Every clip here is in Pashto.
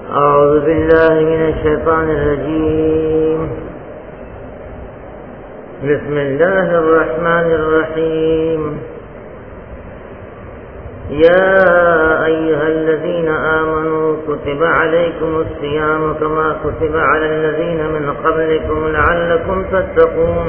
أعوذ بالله من الشيطان الرجيم. بسم الله الرحمن الرحيم. يا أيها الذين آمنوا كتب عليكم الصيام كما كتب على الذين من قبلكم لعلكم تتقون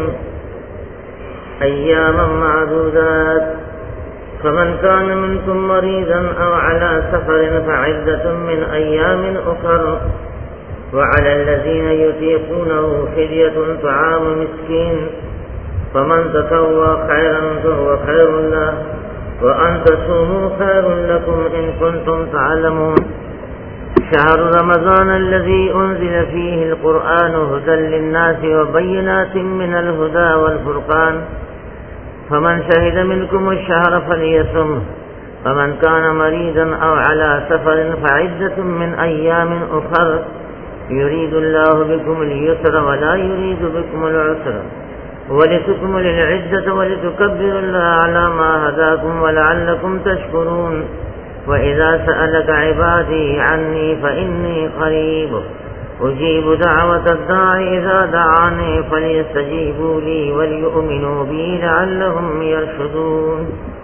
أياما معدودات فمن كان منكم مريضا أو على سفر فعدة من أيام أخر وعلى الذين يطيقونه فدية طعام مسكين فمن تطوع خيرا فهو خير له وأن تصوموا خير لكم إن كنتم تعلمون. شهر رمضان الذي أنزل فيه القرآن هدى للناس وبينات من الهدى والفرقان فمن شهد منكم الشهر فليصمه فمن كان مريضا أو على سفر فعدة من أيام أخر يريد الله بكم اليسر ولا يريد بكم العسر ولتكملوا العدة ولتكبروا الله على ما هداكم ولعلكم تشكرون. وإذا سألك عبادي عني فإني قريب أجيب دعوة الداعي إذا دعاني فليستجيبوا لي وليؤمنوا بي لعلهم يرشدون.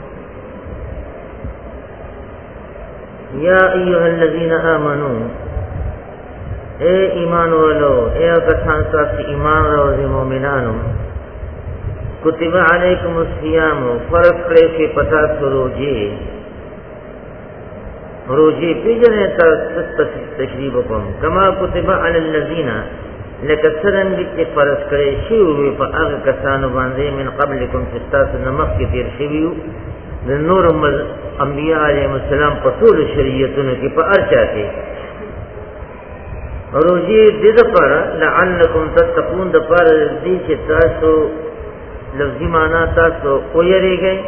يا أيها الذين آمنوا اے ایمان والو اے کسان ساتھ ایمان روزی مومنانو کتب علیکم الصیام فرض کرے کہ پتا روجی پیجنے تشریف کم کما کتب علی الذین لکسرن کی فرض کرے شیوی پا اغ کسانو باندے من قبلکم ستاس نمک کی تیر شیویو نور انبیاء علیہ السلام پطول شریعتن کی پا ارچا کے روجی دید پر لعلکم تتقون دپار دی چه تاسو لفظی مانا تاسو اویرے گئے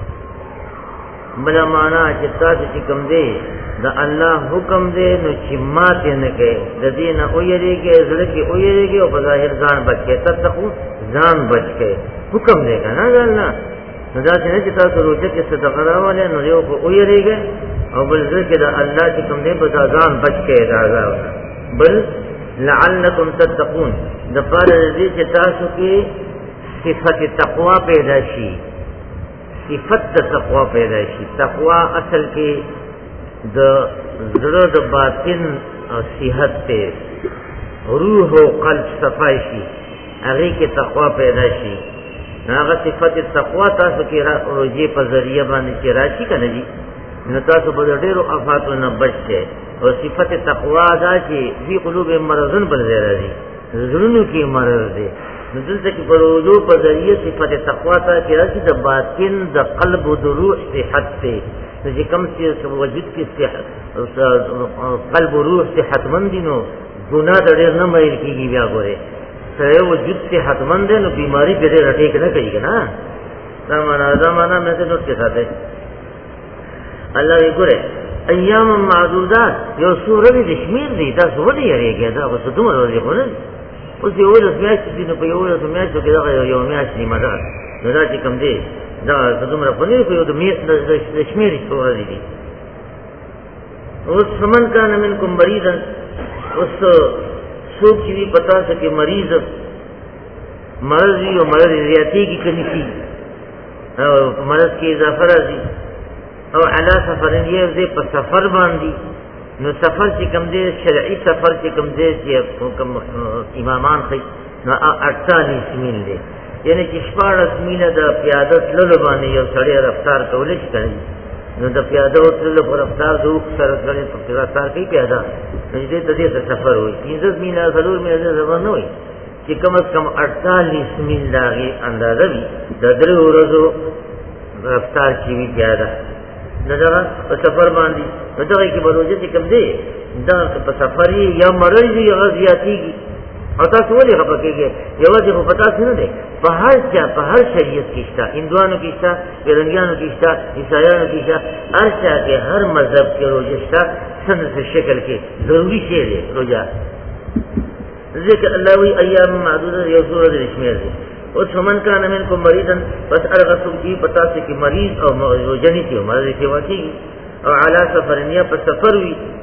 بلا مانا چه تاسو چکم دے دا اللہ حکم دے نو چی ماتے نکے دا دینا اویرے گئے زلکی اویرے گئے و بظاہر زان بچ گئے تتقون زان بچ گئے حکم دے گا نا دا اللہ نو دا چنے چه تاسو روجہ کے صدقرہ والے نو دیو کو اویرے گئے او بلزلکی دا اللہ چکم دے بدا زان بچ گئے دا عذاب بل لعلکم تتقون دپار رضی چه تاسو کی صفت تقوی پیدا شی صفت تقوی پیدا شی تقوی اصل کی د زړه د باطن صحت تے روح و قلب صفائی شی هغه کی تقوی پیدا شی هغه صفت تقوی تاسو کی روجی په ذریعہ باندې چې راشي کنه جی نو تاسو په ډیرو آفاتو نه بچئ اور صفت تقوی دا چې فی قلوب مرضن بل راځي زړونو کې مرض دی نو دلته کې پروجو په ذریعہ صفت تقوی ته کې راځي د باطن د قلب او د روح صحت ته چې کوم چې وجود کې صحت قلب او روح صحت مند دي نو ګناه ډېر نه مېل کېږي بیا ګوره سره وجود صحت مند دی نو بیماری به ډېر ټیک نه کوي کنه دا معنا مې ته نوٹ کې ساته الله یې ګوره ایام معدودات یو سورہ دی شمیر دی دا سورہ یریږي دا اوس دومره ورځې خو نه اوس یو ورځ میاشت دی نو په یو ورځ میاشت کې دا یو میاشت دی مدار نو دا چې کوم دی دا دومره په نه یو د میاشت د شمیر سورہ دی اوس فمن کان منکم مریضا اوس څوک چې پتا سکے مریض مرض یو مرض زیاتی کی کني کی او مرض کې اضافه راځي او علا سفر یہ دے پر سفر باندھی نو سفر چې کم دے شرعی سفر چې کم دے چې کم امامان خی نو 48 میل دے یعنی چې 14 میل د پیاده تللو باندې یو سړی رفتار کولای شي کوي نو د پیاده تللو پر رفتار د وخت سره سره په رفتار کې پیاده نو دې ته دې سفر وي 15 میل ضرور میل زبر نه وي چې کم از کم 48 میل داغي اندازه وي د درې ورځو رفتار چې وی پیاده نظر په سفر باندې دغه کې بروجه چې کوم دی دا په سفر یا مرض یا غزياتيږي او تاسو ولې خپکیږئ یو ځای په پتا څه نه دی په هر ځای په هر شریعت کې شته هندوانو کې شته پیرنګیانو کې شته عیسایانو کې شته هر ځای کې هر مذهب کې روزه شته څنګه شکل کې ضروری شی دی روزه ذکر الله وی ایام معدوده یو سورۃ الشمیر دی او څمن کان منکم مریضا بس ارغسو کی پتا سے کہ مریض او جنی تھی مرض کی واقعی او علی سفر نیا پر سفر وی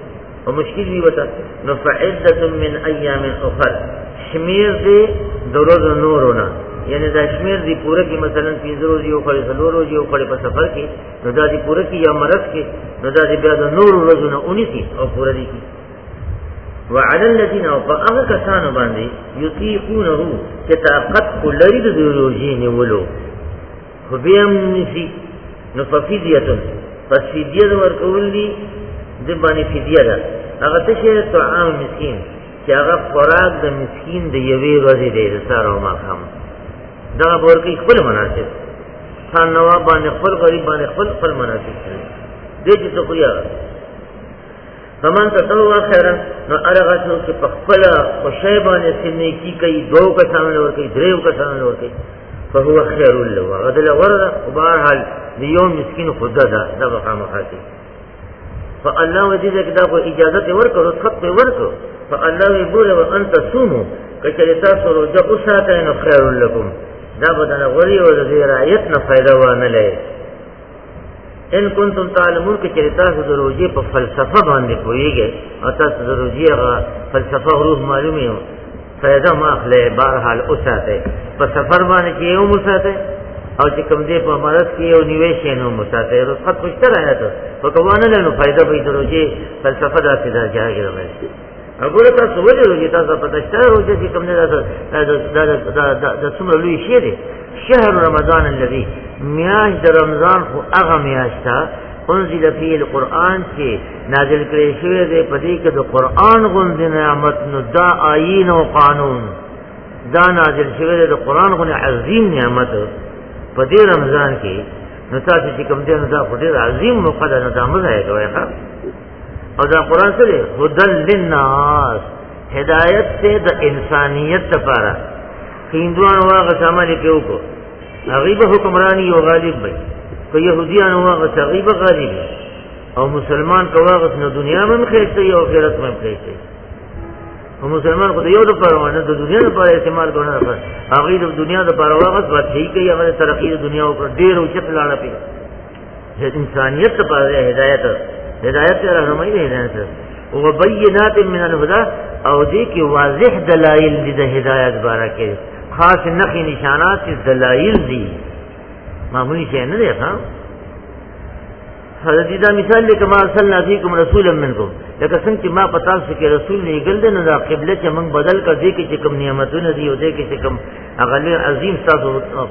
او مشکل وی وتا نو فعدة من ایام اخر شمیر دې دروز نورونه یعنی دا شمیر دی پورا کی مثلا 15 روز یو خړې 3 روز یو خړې په سفر کې نو دا دی پورا کی یا مرض کې نو دا دی بیا د نور روزونه 19 او پورا دي وعلى الذين فأغا كسانو باندې يطيقونه چې طاقت کولري د روزي نیولو خو بیا نسی نو ففدیه پس فدیه ورکول دي د باندې فدیه ده هغه څه طعام مسکین چې هغه خوراک د مسکین د یوې ورځې دی سره او ماخام دا ورکې خپل مناسب خان نواب باندې خپل غریب باندې خپل مناسب دې چې څه کویا فمن تطوع خیرا نو ارغتو چې په خپل خوشی باندې سنې کی کوي دوه کسان ورکې دریو کسان ورکې فهو خير له وغدل ورده وبارحال ليوم مسكين خددا دا بخامخاتي فالله وجد کدا کو اجازت ورکړو خط ورکړو فالله يقول وانت صوموا کچریتا سره جو اساته نو خير لكم دا بدل غري او د رعایت نه فائدہ ونه لای ان کنتم تعلمون کچریتا سره روزي په فلسفه باندې کویږي او تاسو د روزي غا فلسفه روح معلومه فائدہ ما اخلي بهرحال اساته په سفر باندې کې یو مساته او چې کوم دې په مرض کې یو نیويش نو مساته رخصت پښتر آیات په کوانه له فائدہ به دروځي فلسفه د سیدا ځای راځي وګوره تاسو ولې روزي تاسو په تشته روزي چې کوم نه دا څومره لوی شی دی شهر رمضان الذي میاش د رمضان خو هغه میاشتا انزل فيه القرآن چې نازل کړی شوی دی په دې کې د قرآن غوندې نعمت نو دا آیین او قانون دا نازل شوی دی د قرآن غوندې عظیم نعمت په دې رمضان کې نو تاسو چې کوم دې نو دا خو ډېر عظیم مقدر نه دا مزه کوي ښا او دا قرآن سره هدل للناس هدایت ته د انسانیت لپاره هندوان واغه سامان کې وکړو غریب حکمرانی او غالب وي که يهوديان واغه غریب غالب او مسلمان کو واغه نو دنیا میں خېسته او آخرت میں خېسته او مسلمان کو یو د پرونه د دنیا لپاره استعمال کوي نه هغه د دنیا د پرونه واغه بس هي کوي هغه ترقی د دنیا او ډېر او چت لاړه پی د انسانیت لپاره هدایت رهنمایي دی هدایت او بینات من الهدى او دې کې واضح دلایل دي د هدایت بارکه خاص نقی نشانات دلائل دی معمولی شئی نه دی ښا حضرت دا مثال لکه ما ارسلنا فیکم رسولا منکم لکه څنګه چې ما پتا څه کې رسول نه ګل نه دا قبله چې موږ بدل کړ دې کې چې کوم نعمتونه دي او دې کې چې کوم اغلی عظیم تاسو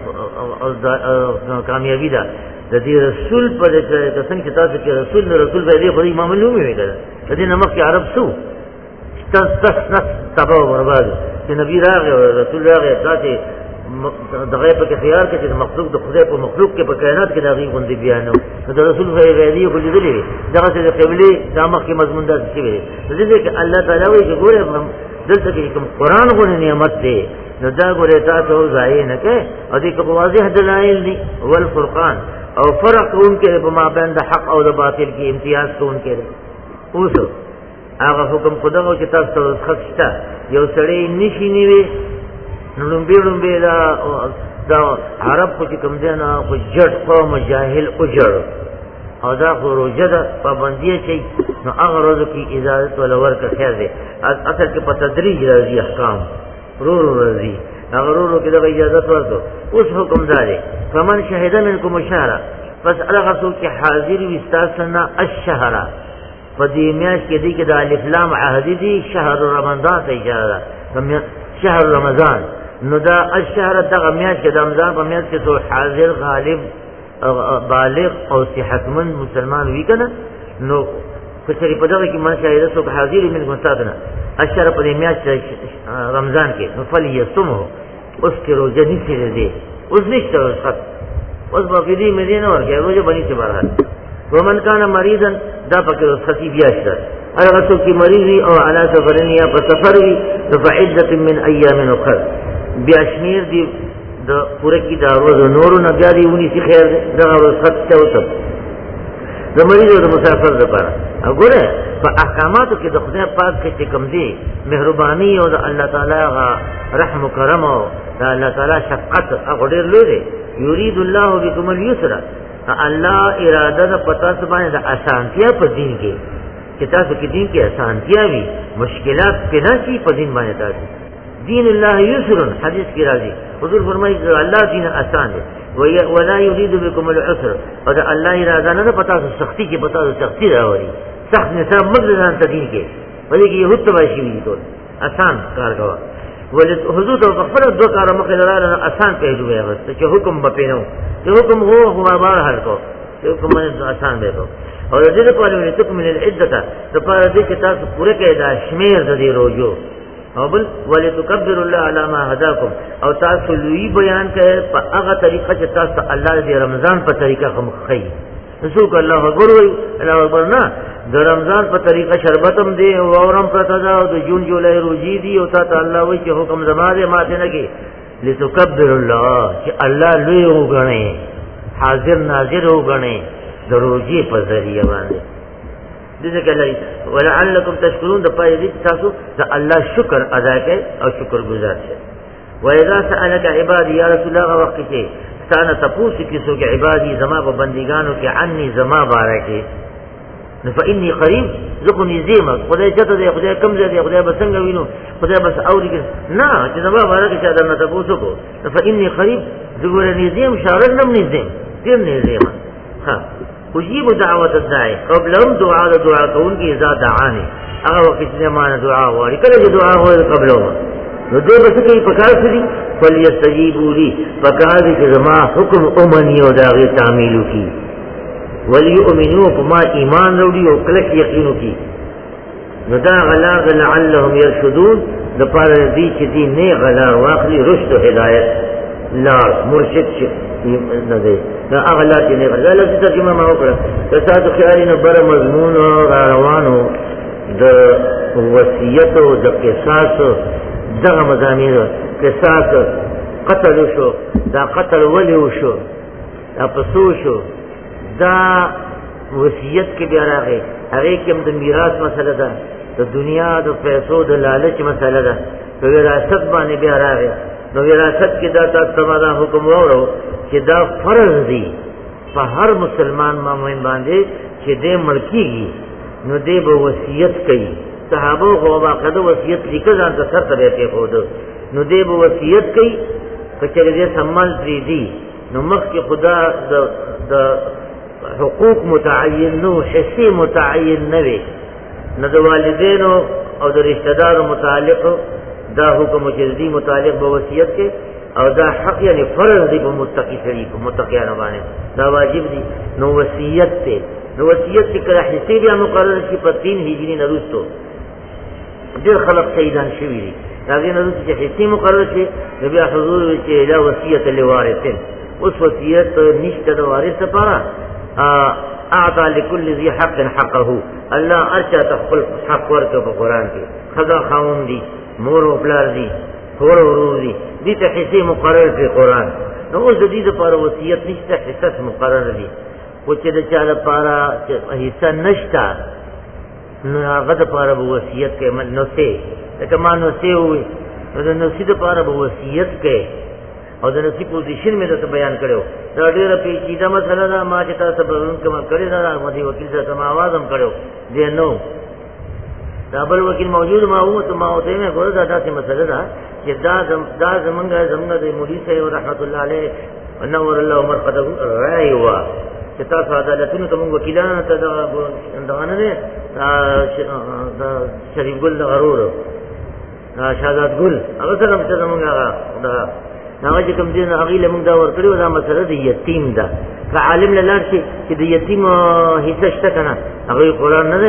کامیابی ده د دې رسول پر څنګه چې تاسو کې رسول نه رسول به دې خو امام علوم وی کړه د دې نمک عرب سو تاسو تبا برباد چې نبی راغی او رسول راغی تاسو دغه په خيار کې چې مخلوق د خدای په مخلوق کې په کائنات کې دغه غوندي بیانو د رسول غیری خو لیدلې دغه چې قبله د مخ کې مضمون ده چې وي د دې کې الله تعالی وایي چې ګوره دلته کې کوم قران غوښنه نعمت دی نو دا ګوره تاسو ځای نه کې او دې کوم واضح دلایل دي ول فرقان او فرق کوونکې په مابین د حق او د باطل کې امتیاز کوونکې اوس هغه حکم خدا او چې تاسو خښتا یو سړی نشي نیوي نو لومبي دا عرب خو چې کوم دی نه خو جړ قوم جاهل اجر او دا خو روزه ده پابندي شي نو هغه روزه کې اجازه ولا ورکه خیر دی اصل کې په تدریج راځي احکام رو راځي هغه رو کې دا اجازه ورکړو اوس حکم دی فمن شهد منکم الشهر پس هغه څوک چې حاضر وي استاسنا الشهر فدی میاش کې دی کې د الف لام عهد دی شهر رمضان ته اشاره ده شهر رمضان نو دا الشهر دغه میاش کې د رمضان په میاش کې څو حاضر غالب بالغ او صحتمند مسلمان وی کنه نو کچری په دغه کې ما شاهد څوک حاضر من ګنتادنه الشهر په میاش رمضان کې نو فلیصمه اوس کې روزه نشي دی اوس نشته وخت اوس په دې مدینه ورګه روزه بني څه بارات ومن کان مریضا دا پکې خطیب یاشته هغه څوک چې مریض او علا سفرن یا په سفر وي فعدة من ایام اخر بیا شمیر دی د پوره کې دا روز نور نه بیا دی ونی سي خیر دا روز خط ته وته د مریض او د مسافر لپاره وګوره په احکاماتو کې د خدای پاک کې کوم دی مهرباني او د الله تعالی رحم و کرم او د الله تعالی شفقت هغه ډېر لوی دی یرید الله بكم اليسر الله اراده د پتا سبحانه د اسانتیا په دین کې چې تاسو کې دین کې اسانتیا وي مشکلات پیدا شي په دین باندې تاسو دین الله یسر حدیث کې راځي حضور فرمایي الله دین آسان دی ولا يريد بكم العسر او دا الله اراده نه پتا سختی کې پتا سختی راوړي سخت نظام مګران ته دین کې ولې کې يهود تباشي وي ټول آسان کار کوي ولې حضور ته خپل دوه کار مخه لراله آسان پهلو وي واسطه چې حکم بپینو چې حکم هو بار حل کو چې حکم آسان دی او دې په اړه ته کوم العده ته په دې کې تاسو پوره کې دا شمیر د دې روزو او بل ولتکبر الله علی ما هداکم او تاسو لوی بیان کړئ په هغه طریقه چې تاسو الله دې رمضان په طریقه خمخی رسول الله اکبر وی الله اکبر نه د رمضان په طریقه شربتم دی او اورم پرته دا او د جون جولای روزي دی او تاسو الله وی چې حکم زماده ماته نه کې لتکبر الله چې الله لوی وګڼي حاضر ناظر وګڼي د روزي په ذریعہ باندې دغه کله ولعلکم تشکرون د پای دې تاسو د الله شکر ادا کړئ او شکر گزار شئ و اذا سالك عبادي یا رسول الله وقت کې ستانه تاسو کې څوک عبادي زما په بندګانو کې عني زما بارکه فإني قريب ذكني زيما خدای چته دی خدای کم دی خدای بسنګ وینو خدای بس اوري نه چې زما بارکه چې درنه تاسو کو فإني قريب ذګور نزیم شارن نم نزیم تیر نزیم ها اجیب دعوت الداعی قبلهم دعا کون کی اذا دعانی هغه وخت چې معنا دعا واري کله چې دعا وای قبلهم نو دې بس کې پکار سړي فليستجيبوا لي پکار دې چې زما حکم اومني او داغه تعمیل کی وليؤمنوا بما ایمان وروړي او کله یقین کی نو دا غلا لعلهم يرشدون د پاره دې چې دې نه غلا واخلي رشد او هدایت لا مرشد شي نه دی دا اغلا چې نه غلا لږ ترجمه ما وکړه تاسو خیال نه بر مضمون روانو د وصیت او د قصاص دغه مضامین قصاص قتل شو دا قتل ولی شو دا پسو شو دا وصیت کې بیا راغی هغه کې د میراث مسله ده د دنیا د پیسو د لالچ مسله ده په وراثت باندې بیا راغی نو وراثت کې دا تاسو دا حکم وورو چې دا فرض دی په هر مسلمان مؤمن باندې چې دې ملکیږي نو دې به وصیت کوي صحابه خو باقاعده وصیت لیکل ځان ته سر ته کې خود نو دې به وصیت کوي چې دې سمال دي نو مخکې خدا د حقوق متعین نو حصي متعین نه وي نو د والدینو او د رشتہ دارو متعلق دا حکم جلدی متعلق به وصیت کې او دا حق یعنی فرض دی په متقی سړي په متقیانو باندې دا واجب دی نو وصیت ته نو وصیت کې کله حصے بیا مقرر شي په 3 هجری نه وروسته ډېر خلق شهیدان شوي دي دا غي نه چې حصے مقرر شي بیا حضور چې لا وصیت لوارثین اوس وصیت نشته د وارث لپاره اعطى لكل ذي حق حقه الله ارچا تخپل حق ورکړه په قران کې خدا خاوم دي مور او پلار دي خور او ورور دي دې ته حصے مقرر په قران نو اوس د دې لپاره وصیت نشته حصہ مقرر دي او چې د چا لپاره حصہ نشته نو هغه لپاره وصیت کې نو سه لکه ما نو سه وي نو د نو سه لپاره وصیت کې او د نصیب پوزیشن مې ته بیان کړو دا ډېر پیچیده مسله ده ما چې تاسو به کوم کړی دا مدي وکیل سره ما आवाज هم کړو دې نو دا بل وکیل موجود ما وو ته ما وته مې ګور دا تاسو مسله ده چې دا زمونږ د مولوی صاحب رحمت الله علیه انور الله مرقده راي وا چې تاسو عدالتونو ته موږ وکیلانو ته دا نه دا شریف ګل غرور شهادت ګل هغه سره چې موږ دا هغه چې کوم دین هغه له موږ دا ورکړو دا مسله د یتیم ده فعالم لاله چې د یتیم حصہ شته کنه هغه قرآن نه دی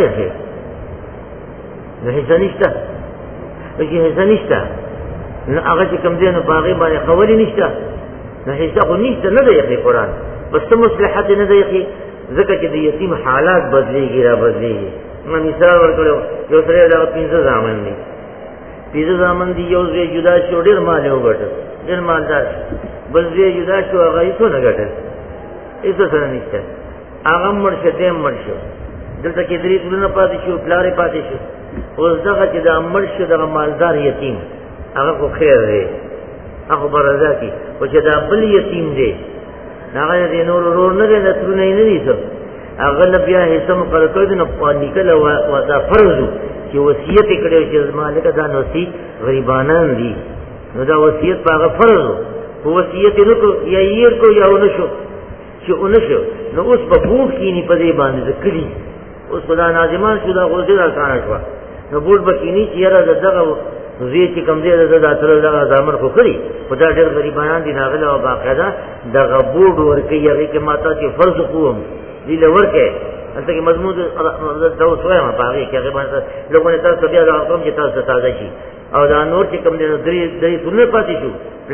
نه حصہ نشته چې حصہ نشته نو هغه چې کوم دین په هغه باندې قولی نشته نه حصہ خو نشته نه دی قرآن بس ته مصلحت نه دی ځکه چې د یتیم حالات بدلیږي را بدلیږي ما مثال ورکړو یو سره دا 15 ځامن دي 15 ځامن دي یو ځای جدا شو ډیر مال یو ګټه ډیر مالدار بل ځای جدا شو هغه یې څه نه ګټل هیڅ سره نشته هغه مرشه دې مرشه دلته کې درې ټولنه پاتې شو پلارې پاتې شو اوس دغه چې د مرشه د مالدار یتیم هغه خو خیر دی هغه برزاتی او چې دا بل یتیم دی هغه دې نور نه دی ترونه نه دي څه هغه بیا حصہ مقرر کړی نو نکله دا فرض چې وصیت کړي چې مالک دا نوسی غریبانان دي نو دا وصیت هغه فرض وصیت نو کو یا یې کو یا ونشو چې ونشو نو اوس په بوخ کینی په دې باندې ذکرې اوس خدا ناظمان شو دا غوځي راکانه شو نو بوډ بکینی چې را دغه زی چې کم دی دا تر دغه ځامن خو کړی خدا ډېر غریبانان دي ناغله او باقاعده دغه بوډ ورکه یې کې ماته چې فرض کوم دې لورکه انته کې مضمون دا وسوي ما پاره کې هغه باندې لوګونه تاسو بیا راځم چې تاسو تازه شي او دا نور چې کم دی درې ټول پاتې شو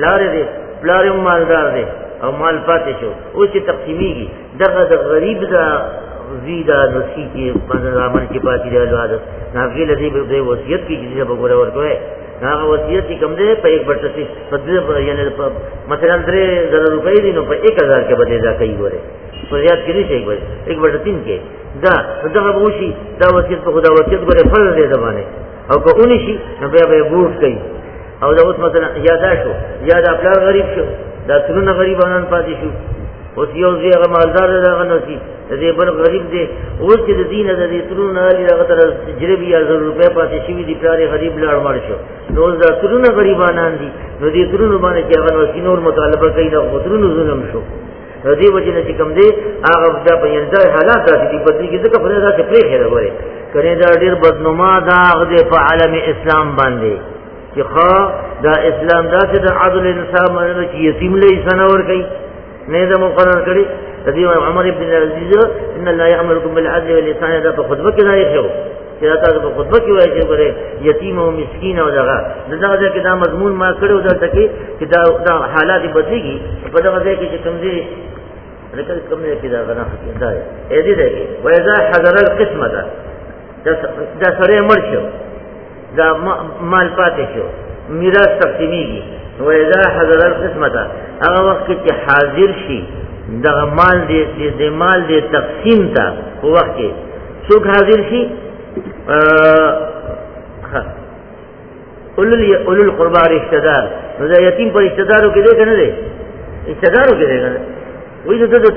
پلار مالدار دی او مال پاتې شو او چې تقسیمیږي دغه د غریب دا زیدا نسی کې پنځامن کې پاتې دی الواد ناګل دی به وصیت کې چې به ګوره ورکوي هغه وصیت چې کم دی په 1/3 په یعنی مثلا 3000 روپۍ دي نو په 1000 کې بده دا کوي ګوره په زیات کې نشي ګوره 1/3 کې دا دغه وشي دا وصیت په خدا وصیت ګوره فرض دی زمانه او که اونې شي نو بیا به بوت کوي او دا اوس مثلا یادا شو یادا خپل غریب شو دا څونه غریبانان پاتې شو اوس یو ځای هغه مالدار دغه نسی دې بل غریب دی اوس چې د دین د دې ترونه علی هغه تر جریبي 1000 روپے پاتې شوی دی پلار غریب لاړ مړ شو نو دا ترونه غریبانان دي نو دې ترونه باندې چې هغه نسی نور مطالبه کوي دا ترونه ظلم شو دې وجه نه چې کوم دی هغه د پیدا حالات دي بدلی کې ځکه په دې څه پرې خیر وره کړي دا ډیر بدنما دا هغه په عالم اسلام باندې چې خا دا اسلام دا چې د عدل انصاف باندې چې یتیم له سنور کوي نه دا مقرر کړی رضی عمر ابن العزیز ان الله یامرکم بالعدل والإحسان دا په خطبه کې راځي خو چې تاسو په خطبه کې وایي چې ګوره یتیم او مسکین او دغه دغه کې دا مضمون ما کړو دا تکي چې دا حالات بدلېږي په دغه ځای کې چې کوم دي لکه کوم نه کې دا غنا دا دې دې وایذا حضر القسمه دا سره مرشو دا مال پاتې شو میراث تقسیمیږي وایذا حضر القسمه هغه وخت چې حاضر شي دغه مال دې مال دې تقسیم تا په وخت کې څوک حاضر شي اولل القربى رشتہ دار نو دا یتیم پر رشتہ دارو کې دی کنه دی رشتہ دارو کې دی کنه وای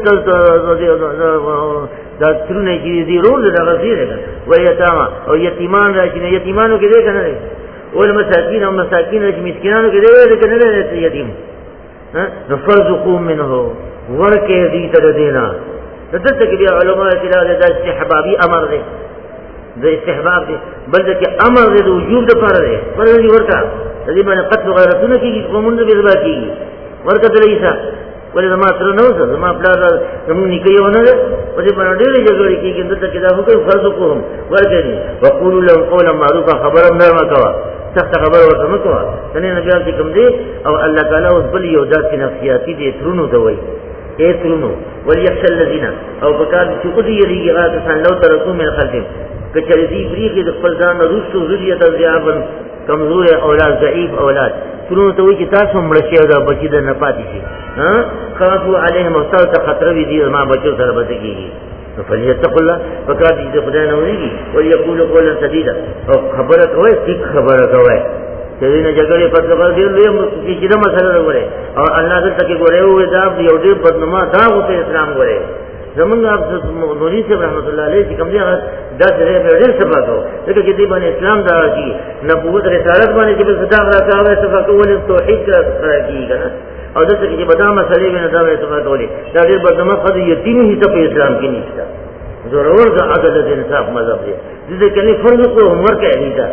دا ترونه چې دی رول دا غزي دی وای یتاما او یتیمان راشي نه یتیمانو کې دی کنه دی اول مساکین او مساکین چې مسکینانو کې دی کنه دی یتیم نو فرزقوا منه ورکه دې تر دینا دته کې بیا علماء کړه دا استحبابي امر دی د استحباب دی بل چې امر دی د وجوب د پر دی پر دې ورکا دې باندې قتل غیرتونه کیږي کومند به ذبح کیږي ورکه دلیسا ولې ما سره نو زه ما خپل زمون نکيونه په دې باندې ډېر جګړې کیږي دته کې دا حکم فرض ورکه دي وقولوا لهم قولا معروفا خبرا نرمه کوا سخت خبر ورته مکوا څنګه نبی عليه کوم دی او الله تعالی اوس بل یو ذات نفسیاتی دي ترونو دوی ترونو وليخشى الذين او بکار چې خو دې ریغات سن لو ترکو من خلفهم کچری دی بریخي د خپل ځان روسو ذریه ذریابن کمزور اولاد ضعیف اولاد ترونو ته وي چې تاسو مړ شئ دا بچی د نه پاتې شي ها خافوا عليهم وصلت خطر وی دي ما بچو سره بچيږي فليتقوا الله فقال دې خدای نه وريږي وليقول قولا سديدا او خبره کوي ټیک خبره کوي چې نه جګړې په څیر دی لوی چې دا مسله وره او الله دې تکي ګوره او دا یو ډېر بدنما دا او اسلام ګوره زمونږ نوري صاحب رحمت الله علیه چې کوم دی دا ډېر سبا کو دغه چې دی باندې اسلام دا راځي نبوت رسالت باندې چې صدا راځي سبا کول توحید راځي کنه او دغه چې بدا مسلې نه دا وایي سبا کولې دا ډېر بدنما خدای یتیم هیڅ په اسلام کې نشته ضرور د عدل د انصاف مذهب دی دې کې فرض کو ورکه دی دا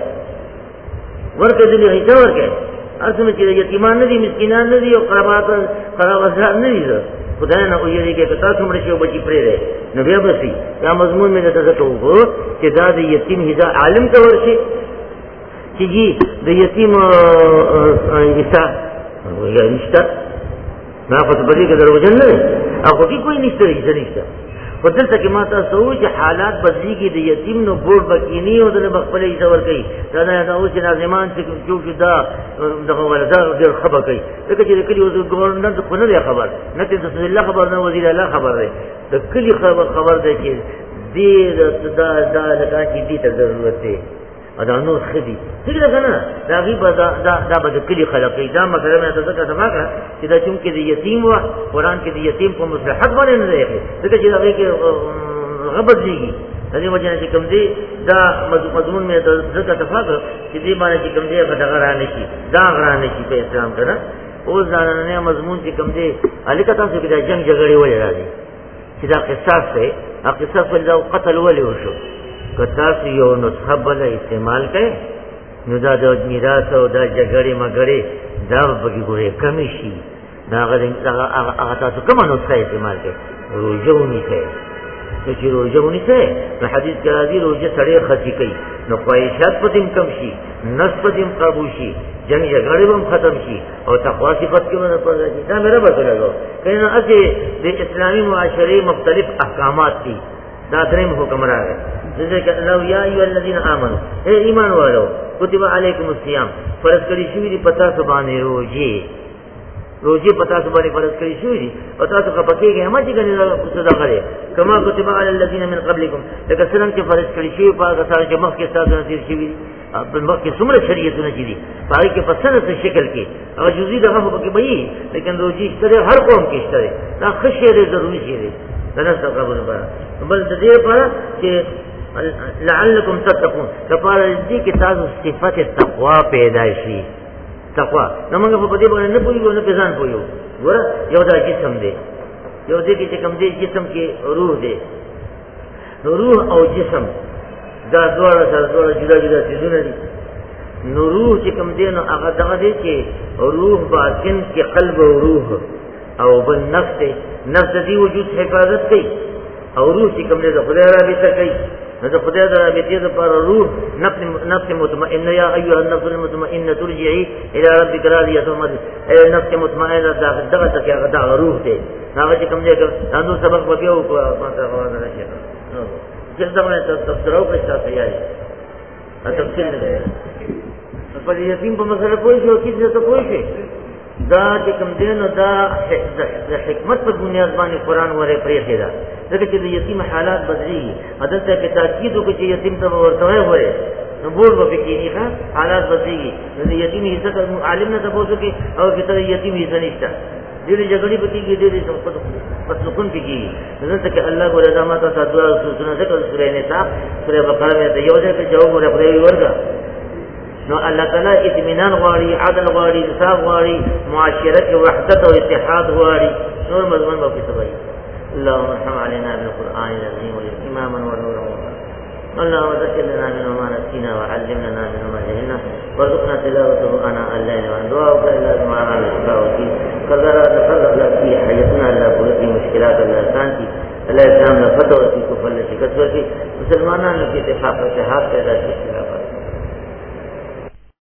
ورکه دې هیڅ ورکه اصل چې یتیمان نه دي مسکینان نه دي او قرابات نه دي خدای نه ویری کې کتا څومره شی بچی پرې ده نو بیا بسې یا مضمون مې ته ته وو چې دا د یتیم هدا عالم ته ورشي چې د یتیم حصہ ویا نشته نه په دې کې دروځن نه او کوئی نشته بدلته کې ما تاسو چې حالات بدليږي د یتیم نو بورډ بکینی او د بخپلې ځور کوي دا نه اوس ناظمان چې چې دا دغه ولدا ډېر خبر کوي دغه چې کلی وزیر ګورنر خو نه خبر نه چې رسول الله خبر نه وزیر الله خبر دی د کلی خبر دی چې دې دا لکه چې دې ته ضرورت دی ادا نو خدي څنګه کنه دا غي دا به کلی خلقي دا مطلب نه تاسو ته ماګه چې دا چې د یتیم و قرآن کې د یتیم په مصلحت باندې نه دی دغه چې دا کې غبرځيږي دې وجه چې کوم دې دا مضمون مې د ذکر تفاقه چې دې باندې چې کوم دې غټغرانه شي دا غرانه شي په اسلام کې او ځانانه مضمون چې کوم دې الیکه تاسو کې د جنگ جګړې ولې راځي چې دا قصاص دی قصاص ولې دا قتل ولې وشو کتا یو نسخه بل استعمال کړي نو دا د میراث او د جګړې مګړې دا به ګورې کمی شي دا هغه تاسو کوم نسخه استعمال کړي روزونی کوي چې روزونی کوي په حدیث کې راځي روزه سړی خطي کوي نو خواهشات په دې کم شي نفس په دې قابو شي جنگ جګړې هم ختم شي او تقوا صفات کې باندې پوهه شي دا مې رب سره کینو اته د اسلامي معاشري مختلف احکامات دي دا دریم حکم راغی ذکر الله یا ایو الذین آمنوا اے ایمان والو کتب علیکم الصیام فرض کړی شوی دی پتا سبحانه روزي پتا سبحانه فرض کړی شوی دی او تاسو کا پکېږي هم چې کنه صدا کړي کما کتب علی الذین من قبلکم لکه څنګه چې فرض کړی شوی په هغه چې مخکې تاسو نصیب شوی په مخکې څومره شریعتونه چې دي پای کې په څه شکل کې او جزئی دغه په کې وایي لیکن روزي شته هر قوم کې شته دا خشيه ضروري شي دا نه څه قبول بل د دې لپاره چې لعلکم تتقون کفاره دې کې تاسو صفات تقوا پیدا شي تقوا نو موږ په دې باندې نه پوهیږو نه ځان پوهیږو ګوره یو دا جسم دی یو دې کې چې کوم دې جسم کې روح دی نو روح او جسم دا دواړه سره جدا جدا څیزونه دي نو روح چې کوم دی نو هغه دغه دی چې روح باطن کې قلب او روح او بل نفس دې وجود حفاظت کوي او روح چې کوم دی د خدای رابطه کوي نو د خدای د رابطې لپاره روح نفس مطمئنه یا ایها النفس المطمئنه ترجعي الى ربك راضيه مرضيه نفس مطمئنه دغه څه هغه د روح دی هغه چې کوم دی نو سبق به یو کو ماته غواړم راځي نو چې دا باندې تفسیر او پښتا تیاری تفسیر نه په دې یتیم په مسله پوه شو چې څه پوه شي دا چې کوم دی نو دا د حکمت په بنیاد باندې قران وره پرې دا ځکه چې د یتیم حالات بدلي عادت ته تاکید وکړي چې یتیم ته ورته وایي نو بول به کېږي ښه حالات بدلي نو د یتیم حصہ عالم نه تاسو کې او کته یتیم حصہ نشته دې جګړې پکې کې دې پسلوکون پکې ځکه چې الله ګور اعظم تاسو دعا سوچنه ذکر سورې نساء سورې بقره ته یو ځای کې جواب ورکړی ورګه نو الله تعالی اطمینان غواړي عدل غواړي انصاف غواړي معاشرت وحدت او اتحاد غواړي نور مضمون به څه وایي اللهم ارحم علينا بالقران العظيم والاماما ونورا اللهم ذكرنا منه ما نسينا وعلمنا منه ما جهلنا وارزقنا تلاوته انا الليل والدعاء الى ما نستوفي قدر تفرغ في حياتنا لا في مشكلات الانسان الله اسلام فتوى في كفر شکست ورکی مسلمانانو کې اتفاق او اتحاد پیدا شي